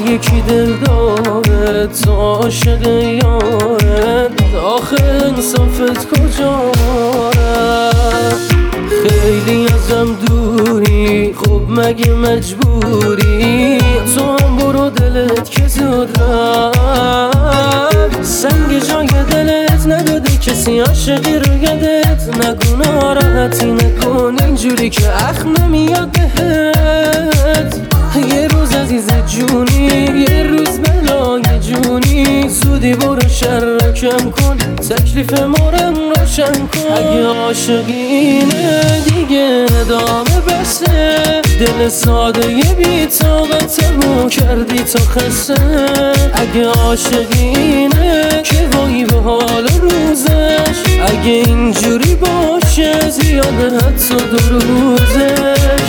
یکی دل داره تو عاشق یاره، آخه انصافت کجاره؟ خیلی ازم دوری، خب مگه مجبوری؟ تو هم برو دلت که زود رفت. سنگ جای دلت نداده کسی، عاشقی رو یادت نگو، ناراحتی نکن اینجوری که اخ نمیاد بهت. یه روز عزیز جونی، یه روز بلای جونی، زودی برو شر رو کم کن، تکلیف مارم روشن کن. اگه عاشقی اینه دیگه ادامه بسه، دل ساده یه بی طاقتمو کردی تا خسته. اگه عاشقی اینه که وای به حال روزش، اگه اینجوری باشه زیاده حتی 2 روزش.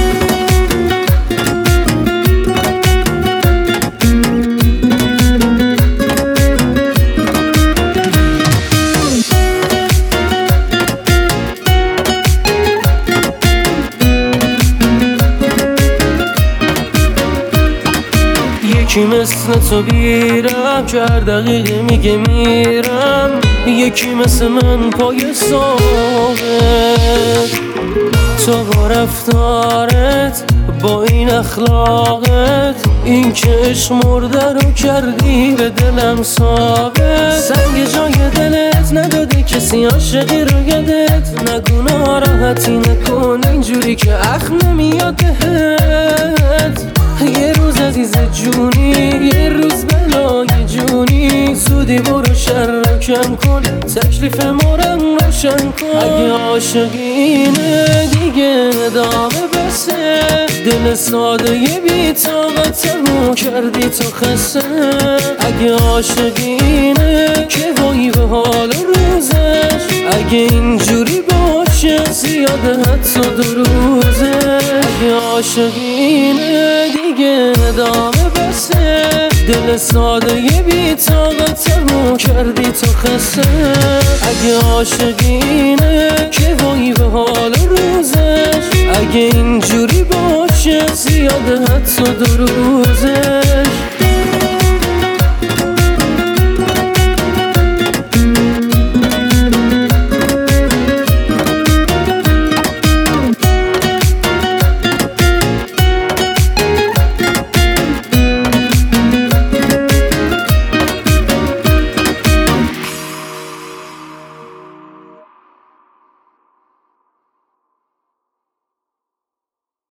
یکی مثل تو بیرم که هر دقیقه میگه میرم، یکی مثل من پای ساقت. تو با رفتارت با این اخلاقت، این که عشق مرده رو کردی به دلم ثابت. سنگ جای دلت نداده کسی، عاشقی رو یادت نگو، ناراحتی نکن اینجوری که اخ نمیاد بهت. یه روز عزیز جونی، یه روز بلای جونی، زودی برو شر رو کم کن، تکلیف مارم روشن کن. اگه عاشقی اینه دیگه ادامه بسه، دل ساده یه بی طاقتمو کردی تا خسته. اگه عاشقی اینه که وای به حال روزش، اگه اینجوری باشه زیاده حتی 2 روزش. اگه عاشقی اینه دیگه ادامه بسه، دل ساده یه بی طاقتمو کردی تا خسته. اگه عاشقی اینه که وای به حال روزش، اگه اینجوری باشه زیاده حتی 2 روزش.